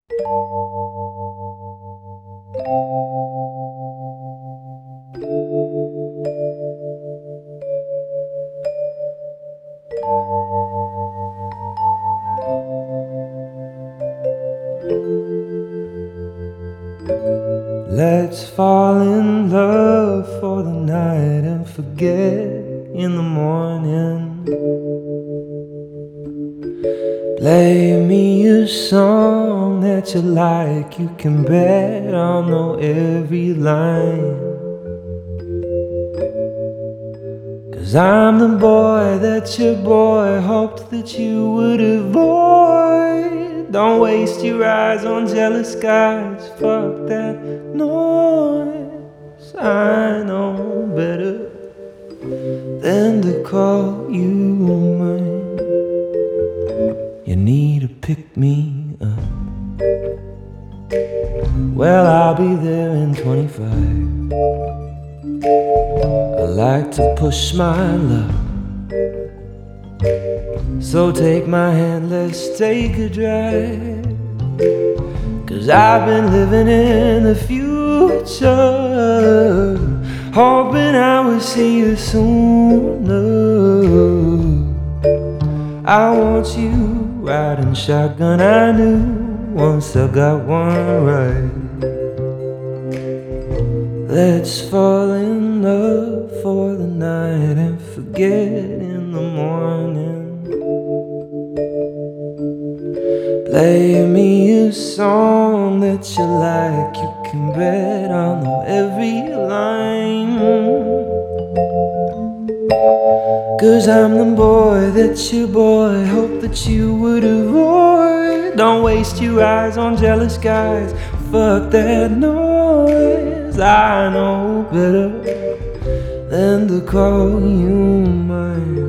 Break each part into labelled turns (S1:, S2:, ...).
S1: Let's fall in love for the night and forget in the morning. Play me a song that you like, you can bet I'll know every line. 'Cause I'm the boy that your boy hoped that you would avoid. Don't waste your eyes on jealous guys, fuck that noise. I know better than to call you mine. You need to pick me up. Well, I'll be there in 25. I like to push my luck, so take my hand, let's take a drive. 'Cause I've been living in the future, hoping I will see you sooner. I want you riding shotgun, I knew once I got one right. Let's fall in love for the night and forget in the morning. Play me a song that you like, you can bet I'll know every line. 'Cause I'm the boy that your boy hoped that you would avoid. Don't waste your eyes on jealous guys, fuck that noise. I know better than to call you mine.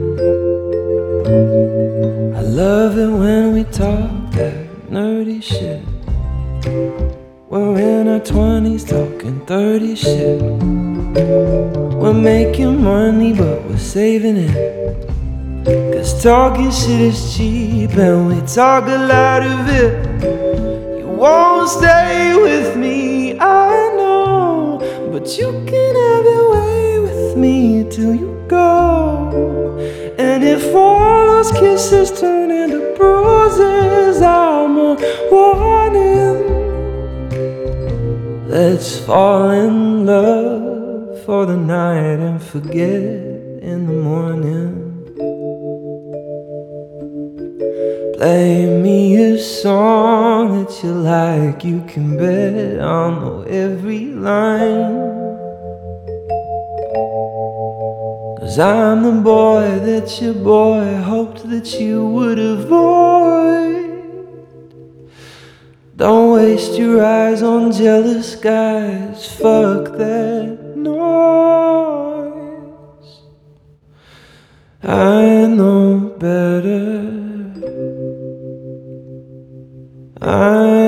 S1: I love it when we talk that nerdy shit. We're in our 20s talking 30 shit. We're making money but we're saving it, 'cause talking shit is cheap and we talk a lot of it. You won't stay with me, I know, but you can have your way with me till you go. And if all those kisses turn into bruises, I'm a warning. Let's fall in love for the night and forget in the morning. Play me a song that you like, you can bet I'll know every line. 'Cause I'm the boy that your boy hoped that you would avoid. Don't waste your eyes on jealous guys, fuck that noise. I know better. I